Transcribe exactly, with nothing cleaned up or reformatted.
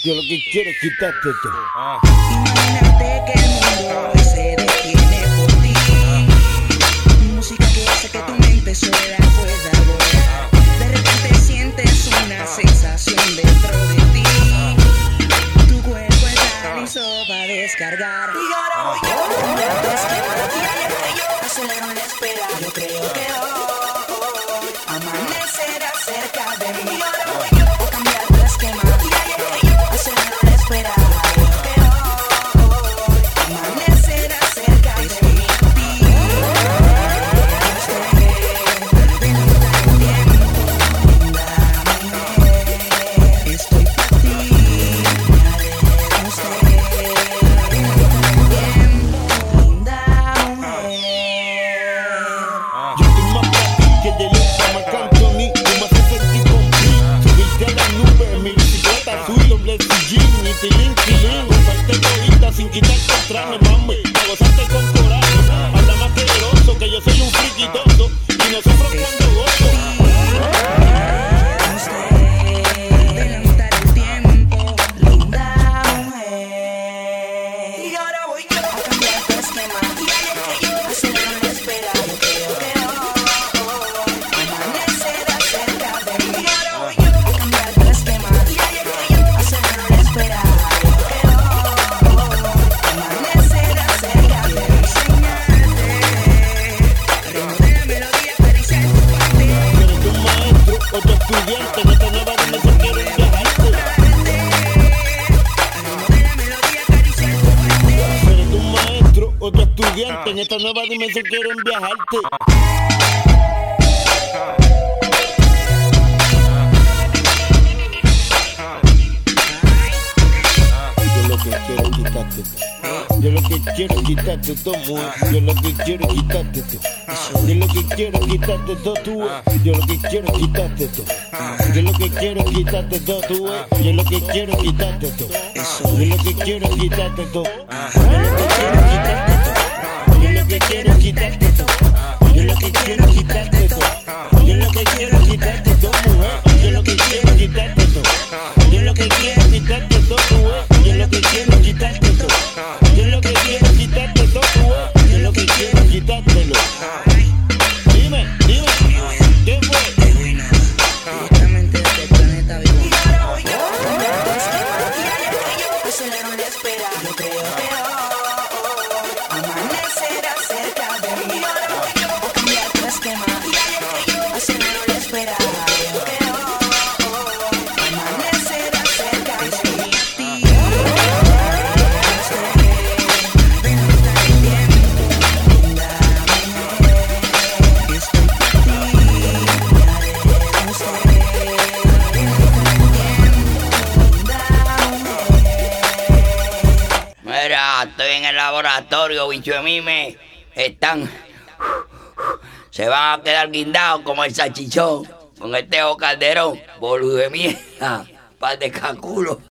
Yo lo que quiero es quitarte todo. Ah. Imagínate que el mundo hoy se detiene por ti. Música que hace que tu mente sola pueda volar. De repente sientes una sensación dentro de ti. Tu cuerpo está listo para descargar. Y ahora voy yo. Acelero la espera. Yo creo que hoy amanecerá cerca de mí. Y ahora voy yo. O cambiar tu esquema. Acelero la espera. Sin quitar contrame, mami, a gozarte con coraje. Habla más poderoso que yo soy un friquidoso y no sufro cuando gozo. Adelantar el tiempo, linda mujer. Y ahora voy yo a cambiar tu esquema. Acelero la espera. Yo creo que hoy amanecerá cerca de mí. Y ahora voy yo a cambiar tu esquema. Acelero la espera. Otro estudiante en esta nueva dimensión quiero viajarte. Seré tu maestro, otro estudiante en esta nueva dimensión quiero viajarte. Yo lo que quiero es quitarte todo. Yo lo que quiero es quitarte todo, mujer. Yo lo que quiero es quitarte todo. Yo lo que quiero es quitarte todo, tú. Yo lo que quiero es quitarte todo. Yo lo que quiero es quitarte todo, tú. Yo lo que quiero es quitarte todo. Yo lo que quiero es quitarte todo. Yo lo que quiero es quitarte todo. Yo lo que quiero es quitarte todo. Yo lo que quiero es quitarte todo. Yo lo que quiero es quitarte todo, mujer. Yo lo que quiero es quitarte todo. Yo lo que quiero es quitarte todo, tú. Yo lo que quiero es quitarte todo. Yo lo que quiero es quitarte todo, tú. Yo lo que quiero es quitártelo. Dime, dime, ¿qué fue? Directamente desde el planeta vivo. Y ahora voy yo. Acelero la espera. Yo creo que hoy amanecerá cerca de mí. Y ahora voy yo a cambiar tu esquema. Acelero la espera. Yo creo hoy amanecerá cerca de mí. Mira, estoy en el laboratorio, bicho de mime. Están. Se van a quedar guindados como el salchichón con este Teo Calderón, boludo de mierda, par de caculo.